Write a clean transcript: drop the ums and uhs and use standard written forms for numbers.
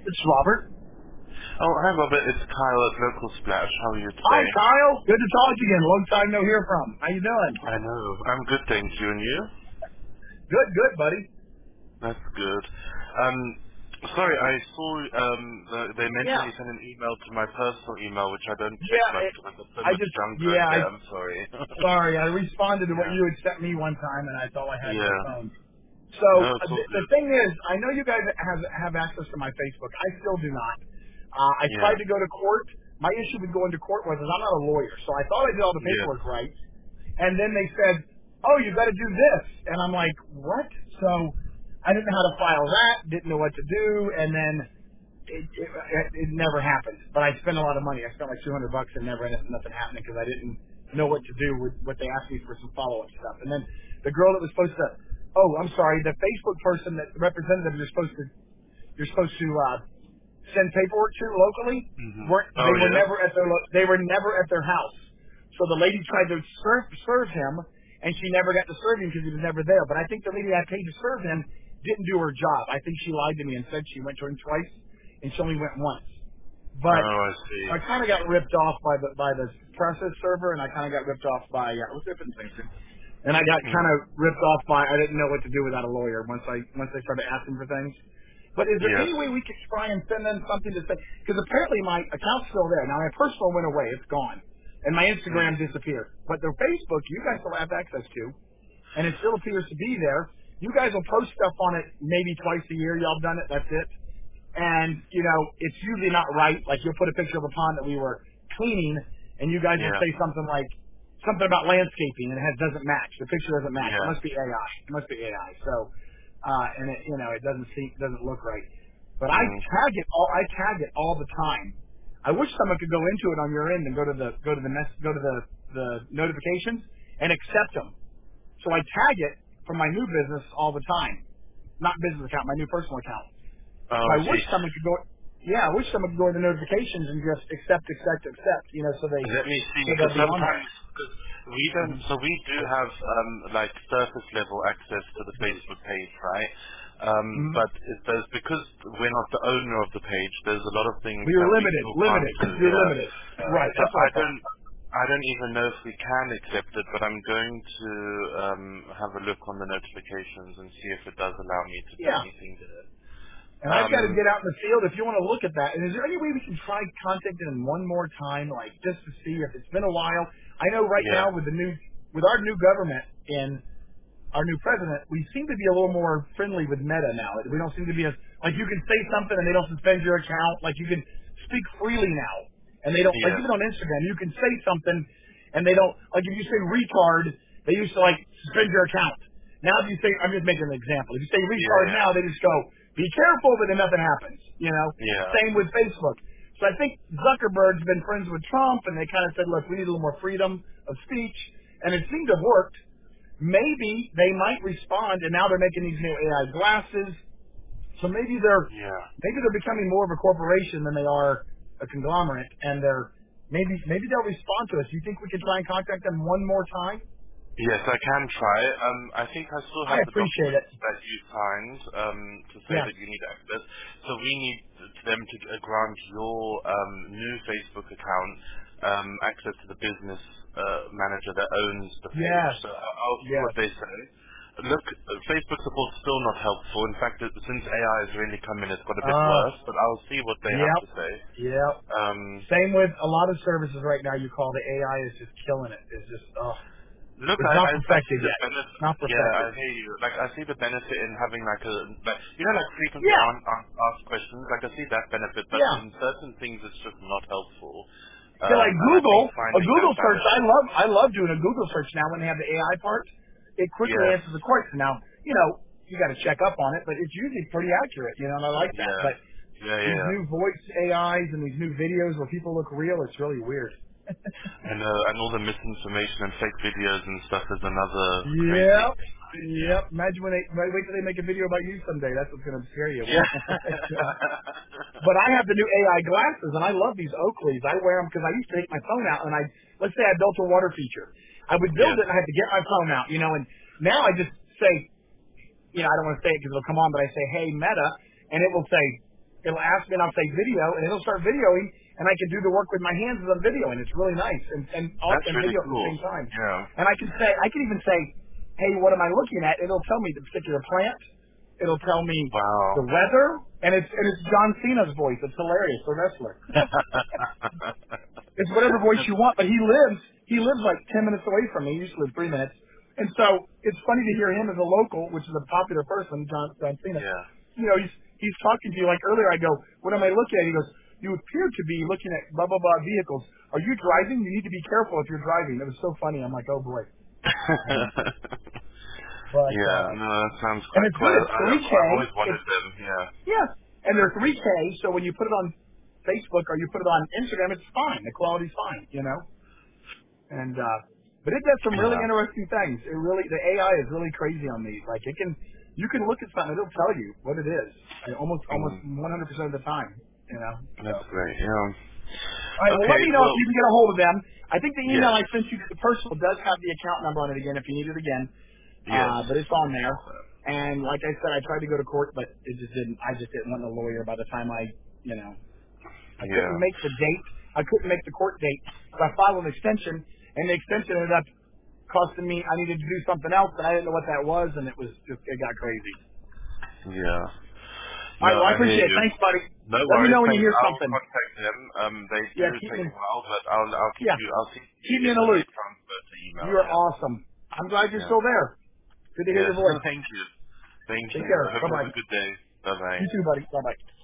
It's Robert. Oh, hi Robert, it's Kyle at Local Splash. How are you Hi, today? Kyle. Good to talk to you again. Long time no hear from. How you doing? I know. I'm good, thank you. And you? Good, buddy. That's good. Sorry, I saw they mentioned Yeah. you sent an email to my personal email, which I don't check Yeah. much because there's so I much just, junk yeah, going there. I'm sorry. sorry. I responded to what Yeah. you had sent me one time, and I thought I had your Yeah. phone. So No, it's all the good. thing is, I know you guys have access to my Facebook. I still do not. I Yeah. tried to go to court. My issue with going to court was I'm not a lawyer, so I thought I did all the Yeah. paperwork right. And then they said, "Oh, you got to do this," and I'm like, "What?" So I didn't know how to file that. Didn't know what to do, and then it never happened. But I spent a lot of money. I spent like $200 and never ended up nothing happening because I didn't know what to do with what they asked me for some follow up stuff. And then the girl that was supposed to, oh, I'm sorry, the Facebook person that the representative you're supposed to send paperwork to locally Mhm. weren't Oh they were yes. never at their they were never at their house. So the lady tried to serve him, and she never got to serve him because he was never there. But I think the lady I paid to serve him didn't do her job. I think she lied to me and said she went to him twice, and she only went once. Oh, But I see. I kind of got ripped off by the process server, and I kind of got ripped off by what's the different thing? And I got kind Mhm. of ripped off by I didn't know what to do without a lawyer once they started asking for things. But is there Yes. any way we could try and send them something to say? Because apparently my account's still there. Now my personal went away; it's gone, and my Mhm. Instagram disappeared. But the Facebook, you guys still have access to, and it still appears to be there. You guys will post stuff on it maybe twice a year. Y'all done it. That's it. And you know it's usually not right. Like you'll put a picture of a pond that we were cleaning, and you guys will Yeah. say something like something about landscaping, and doesn't match. The picture doesn't match. It Yeah. must be AI. It must be AI. So, and it it doesn't look right. But Mhm. I tag it all the time. I wish someone could go into it on your end and go to the notifications and accept them. So I tag it from my new business all the time, not business account, my new personal account. Oh, So I I wish see. someone could go. Yeah, I wish someone could go to the notifications and just accept. Let me see, So because they'll be on there. sometimes cause we don't. Hmm. So we do have like surface level access to the Facebook page, right? Hmm. But there's because we're not the owner of the page. There's a lot of things We were that we limited, still can't limited. do. You're Yeah. limited. Right. So That's what I thought. I don't even know if we can accept it, but I'm going to have a look on the notifications and see if it does allow me to do Yeah. anything there. And I've got to Um, get out in the field if you want to look at that. And is there any way we can try contacting them one more time, like just to see if it's been a while? I know right yeah, now with our new government in our new president, we seem to be a little more friendly with Meta now. We don't seem to be as like you can say something and they don't suspend your account. Like you can speak freely now, and they don't like yes, even on Instagram you can say something and they don't like if you say retard, they used to like suspend your account. Now if you say I'm just making an example. If you say yeah, retard yeah, now, they just go be careful, but then nothing happens. You know, yeah, same with Facebook. So I think Zuckerberg's been friends with Trump, and they kind of said, look, we need a little more freedom of speech, and it seemed to have worked. Maybe they might respond, and now they're making these new AI glasses. So yeah. maybe they're becoming more of a corporation than they are a conglomerate, and maybe they'll respond to us. Do you think we can try and contact them one more time? Yes, I can try. I think I still I have the appreciate it. documents that you signed to say Yes. that you need access. So we need them to grant your new Facebook account access to the business manager that owns the page. Yes. So I'll see Yes. what they say. Look, Facebook support's still not helpful. In fact, since AI has really come in, it's got a bit worse. But I'll see what they have Yep. to say. Yep. Um, Same with a lot of services right now. You call the AI is just killing it. It's just Look, it's not I see perfected the yet. benefit. Not Yeah, I perfected. hear you. Like, I see the benefit in having like a, like, like frequently Yeah. asked questions. Like, I see that benefit, but Yeah. in certain things, it's just not helpful. Yeah, like And I think Google, a finding that Google search. balance. I love doing a Google search now when they have the AI part. It quickly Yes. answers the question. Now, you got to check up on it, but it's usually pretty accurate. And I like that. Yeah. But Yeah, these yeah. new voice AIs and these new videos where people look real, it's really weird. And all the misinformation and fake videos and stuff is another crazy Yep. thing, right? Yep. Imagine wait till they make a video about you someday. That's what's going to scare you. Yeah. But I have the new AI glasses, and I love these Oakleys. I wear them because I used to take my phone out, and let's say I built a water feature. I would build Yes. it, and I had to get my phone out, and now I just say, I don't want to say it because it'll come on, but I say, hey, Meta, and it will say, It'll ask me and I'll say video and it'll start videoing and I can do the work with my hands as I'm videoing. It's really nice That's and really video at the cool. same time. Yeah. And I can even say, hey, what am I looking at? It'll tell me the particular plant. It'll tell me the Wow. weather and it's John Cena's voice. It's hilarious, the wrestler. It's whatever voice you want, but he lives like 10 minutes away from me. He used to live 3 minutes. And so it's funny to hear him as a local, which is a popular person, John Cena. Yeah. You know, he's talking to you like earlier. I go, what am I looking at? He goes, you appear to be looking at blah blah blah vehicles. Are you driving? You need to be careful if you're driving. It was so funny. I'm like, oh boy. Um, but Yeah, no, that sounds and quite it's cool. good. It's 3K. I've always wanted It's them. Yeah. yeah, and they're 3K. So when you put it on Facebook or you put it on Instagram, it's fine. The quality's fine. You know. And but it does some really Yeah. interesting things. The AI is really crazy on these. Like you can look at something, it'll tell you what it is. Almost Mm, 100% of the time. You know. So that's all great. Yeah. right. Well, let Okay. me know if Well. you can get a hold of them. I think the email Yes. I sent you, the personal, does have the account number on it again if you need it again. Yes. But it's on there. And like I said, I tried to go to court, but it just didn't. I just didn't want a lawyer by the time I couldn't Yeah. make the date. I couldn't make the court date. So I filed an extension, and the extension ended up costing me. I needed to do something else, and I didn't know what that was, and it got crazy. Yeah. All No, right, well, I I hear appreciate it. you. Thanks, buddy. No Let me worries. know when you Thanks. hear I'll something. contact them. They Yeah, do keep take me. a while, but I'll keep Yeah, you. I'll keep keep you me in in the when they loop. transfer to email. You are Yeah. awesome. I'm glad you're Yeah. still there. Good to hear Yes. your No, voice. thank you. Thank Take you. care. I hope Bye you have bye. a good day. Bye bye. You too, buddy. Bye bye.